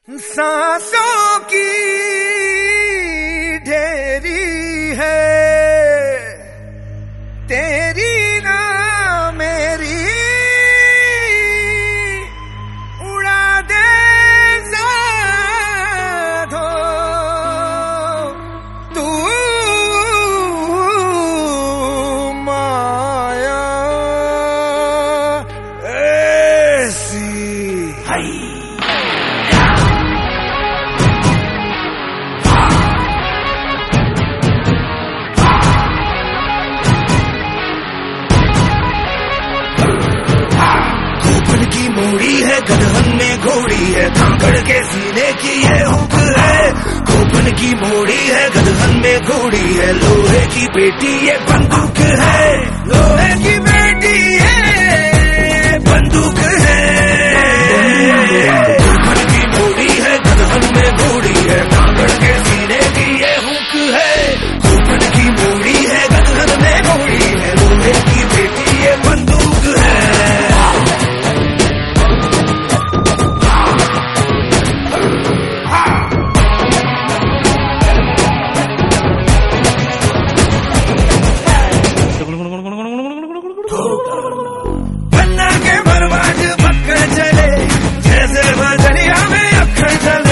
सांसों की ढेरी है तेरी ना मेरी, उड़ा दे साधो तू माया ऐसी। की मोड़ी है गदहन में घोड़ी है, धाकड़ के सीने की ये हुक है। खोपन की मोड़ी है गदहन में घोड़ी है, लोहे की बेटी ये बंदूक है। लोहे की बेटी ये बंदूक है। खोपन की मोड़ी है गदहन में घोड़ी है, धाकड़ के सीने की ये हुक है। खोपन की मोड़ी है गदहन में घोड़ी है, लोहे की बेटी ये बंदूक है। पन्ना के बर्बाद पकड़ चले, जैसे बजरिया में अखड़ चले।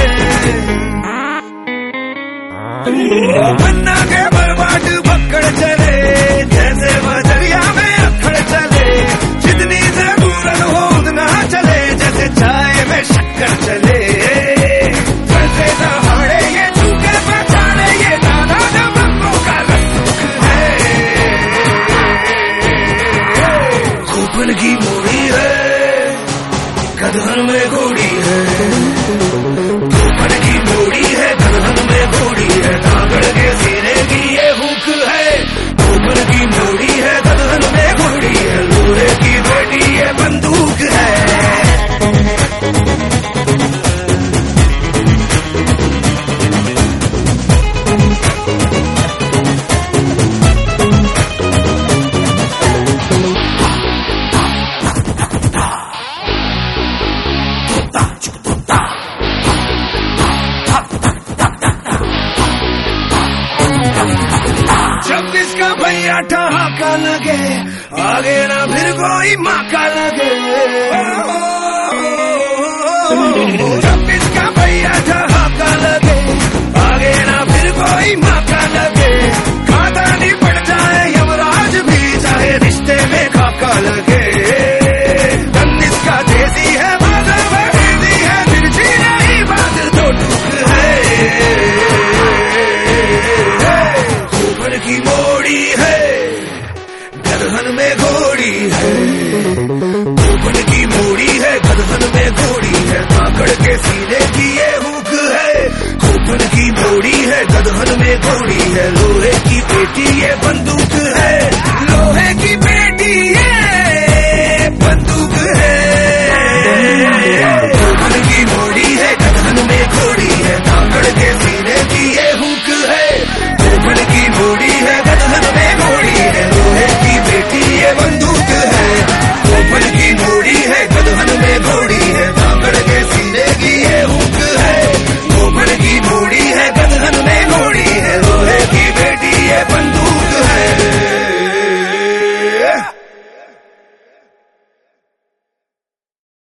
पन्ना के बर्बाद पकड़ चले, जैसे बजरिया में अखड़ चले। जितनी जरूरत हो उतना चले, जैसे चाय में शक्कर चले। जैसे दहाड़े ये चूके बचाने, ये दादा जबंगों का रसूख है। खोपन की मोड़ी है गदहन में घोड़ी है। खोपन की मोड़ी है गदहन में घोड़ी है, धाकड़ के सीने की ये हुक है। खोपन की मोड़ी है गदहन में घोड़ी है, लोहे की बेटी ये बंदूक है। जब इसका भैया ठहाका लगे, आगे ना फिर कोई माका लगे। जब इसका भैया ठहाका लगे, आगे ना फिर कोई माका लगे। खाता नहीं पड़ जाए यमराज भी, चाहे रिश्ते में खाका लगे। धन इसका देसी है, बाजा बहेदी है, तिरछी नहीं बात तो टूक है। खोपन की मोड़ी है गदहन में घोड़ी है। खोपन की मोड़ी है गदहन में घोड़ी है, धाकड़ के सीने की ये हुक है। खोपन की मोड़ी है गदहन में घोड़ी है, लोहे की बेटी ये बंदूक